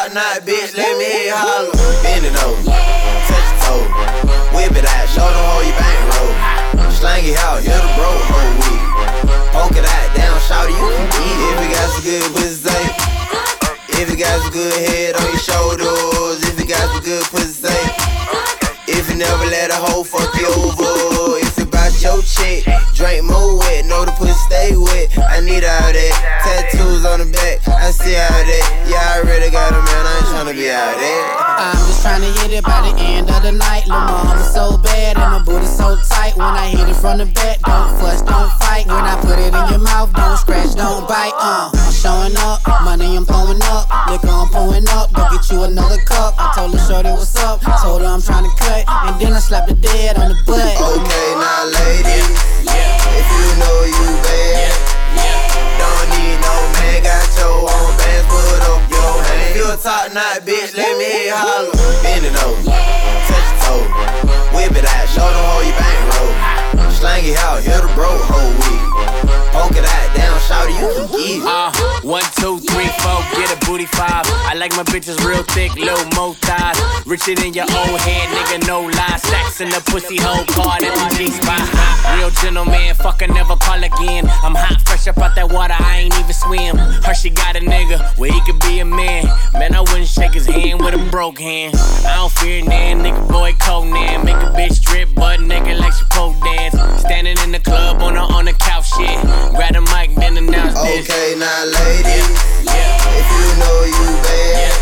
top knot, bitch, let me hear you holler. Bend it over, touch your toe, whip it out, show them how you bankroll. Slang it out, you're the broke whole week. Poke it out, down, shout it, you can eat it. If you got some good pussy, say. If you got some good head on your shoulders. If you got some good pussy, say. If you never let a hoe fuck you over. If you bout your chick, drink more wet, know the pussy stay wet. I need all that, tattoos on the back, I see all that. Yeah, I already got a man, I ain't tryna be out there. I'm just tryna hit it by the end of the night. Lil' mama so bad and her booty so tight. When I hit it from the back, don't fuss, don't fight. When I put it in your mouth, don't scratch, don't bite. I'm showing up, money I'm blowing up, liquor I'm pouring up. Go get you another cup. I told her shorty what's up, told her I'm tryna cut, and then I slapped the dead on the butt. Okay, now ladies, if you know you bad, don't need no man, got your own bands, put up your hand. If you a top knot, bitch, let me hear you holler. Bend it over, touch your toe, whip it out, show them how you bankroll. Slang it out, you're the broke whole week. Poke it out, down, shout it, you can get it. 1, 2, 3, 4, get a booty 5. I like my bitches real thick, little mo thighs. Richer than your old head, nigga, no lies. Stacks in the pussy hole, card at the G-spot. Real gentleman, fuck, I never call again. I'm hot, fresh up out that water, I ain't even swim. Her, she got a nigga where he could be a man. Man, I wouldn't shake his hand with a broke hand. I don't fear nan, nigga, boy, Conan. Make a bitch strip, butt naked like she pole dance. Standing in the club on the couch, shit. Grab the mic, then announce this. Okay, now ladies, if you know you bad,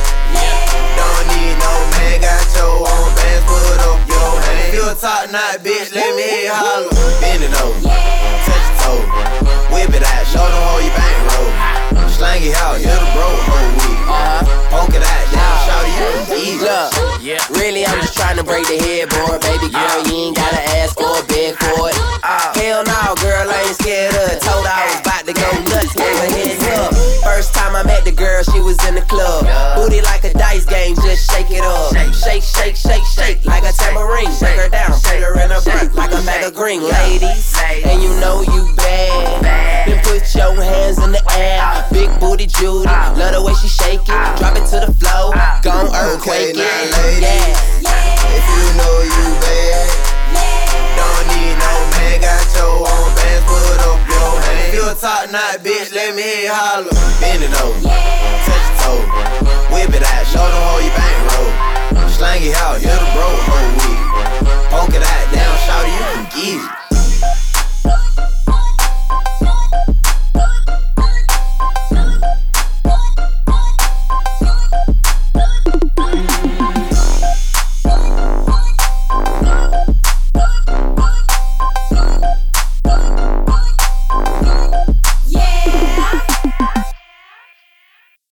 don't need no man, got your own bands, put up your hand. If you a top knot, bitch, let me hear you holler. Bend it over, touch your toe, whip it out, show them how you bankroll. Slang it out, you're the broke whole week. Poke it out, down, shout it, you can eat it. Really, I'm just trying to break the headboard. Baby girl, you ain't gotta ask for a beg for it. Hell no, girl, I ain't scared of it. Told her I was about to go nuts, gave her heads up. First time I met the girl, she was in the club. Booty like a dice game, just shake it up. Shake, shake, shake, shake, like a tambourine. Break her down, put her in her breath like a bag of green. Ladies, and you know you bad, then put your hands in the air. Big booty Judy, love the way she shake it. Drop it to the floor, gon' earthquake now, it. ladies, if you know you bad, don't need no man, got your own bands, put up your hand. If you a top knot, bitch, let me hear you holler. Bend it over, touch your toe, whip it out, show them how you bankroll. Slang it out, you're the broke whole week.